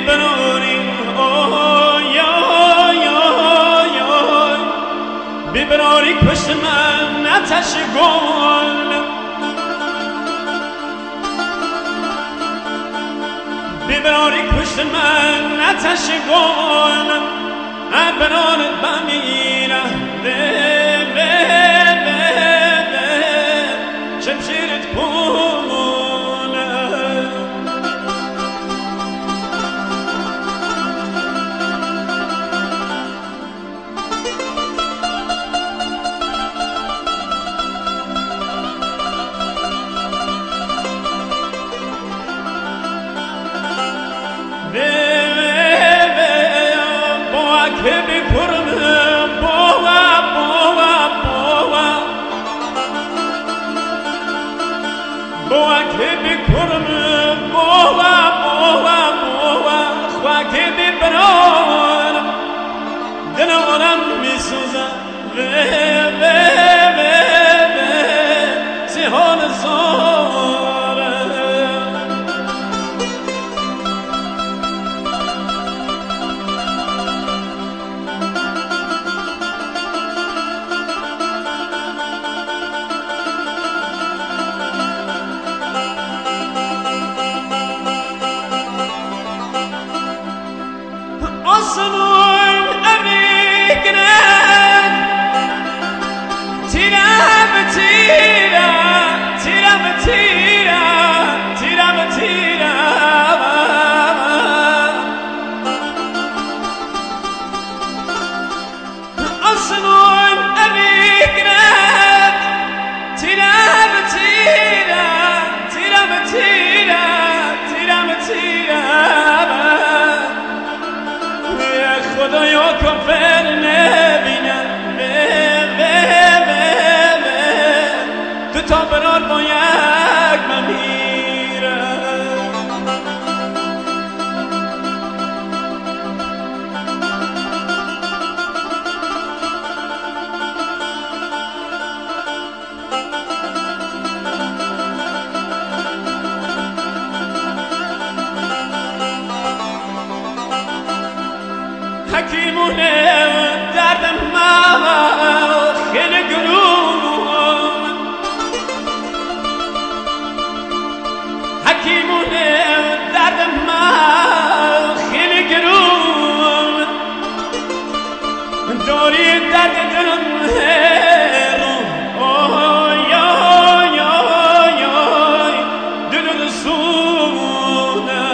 بیبراری آی آی آی آی بیبراری پشت من آتش گل بیبراری پشت من آتش گل برانت بمیره شمشیرت پونه با که بپرمه با که بکرم خواه که ببران دل آدم میسوزم سیحان زاره آسمان امیگند تیرم تیرم تیرم تیرم تیرم تیرم آسمان امیگند تیرم تیرم تیرم تیرم تیرم تیرم خدایا کافر نبینم تو تا برار با یک من میرم حکیمونه دردم من خیلی گلوم حکیمونه دردم من خیلی گلوم داری درد دلم هرو آی آی آی آی دل سونه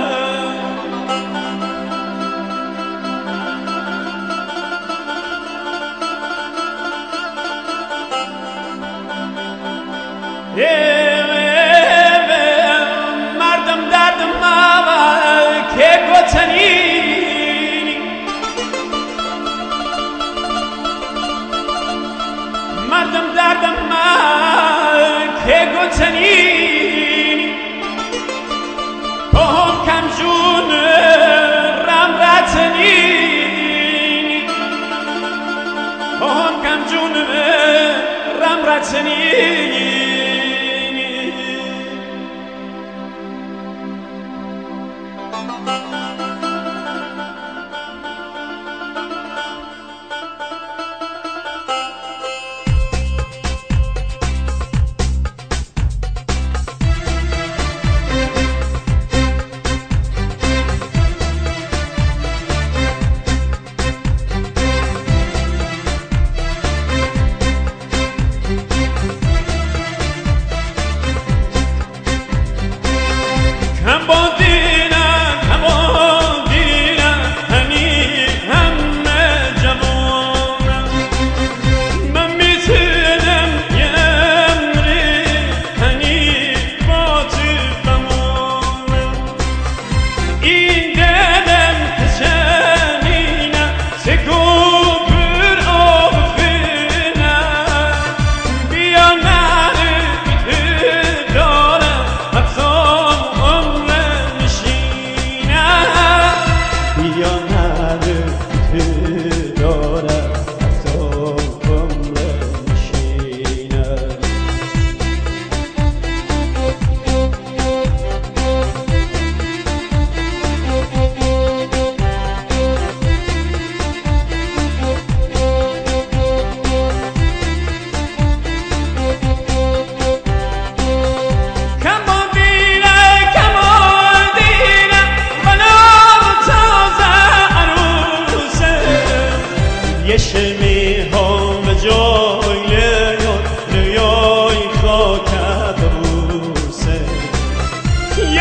مردم دردم که گوتنینی مردم دردم که گوتنینی پاهم کم جون رم رتنینی پاهم کم جون رم رتنینی کم با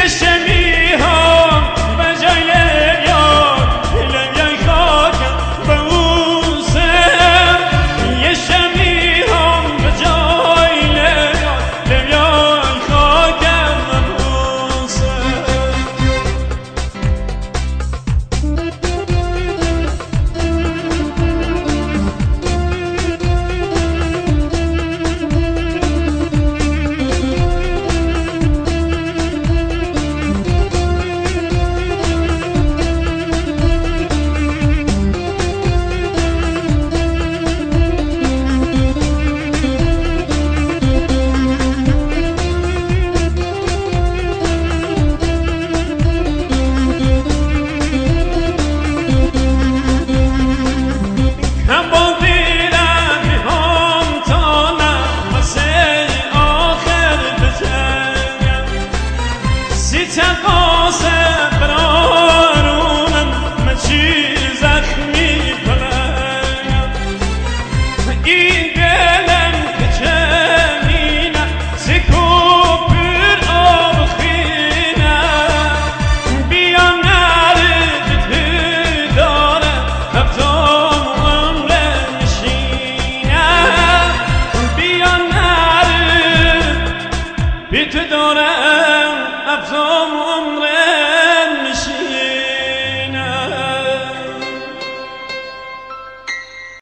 بی تو دارم افزام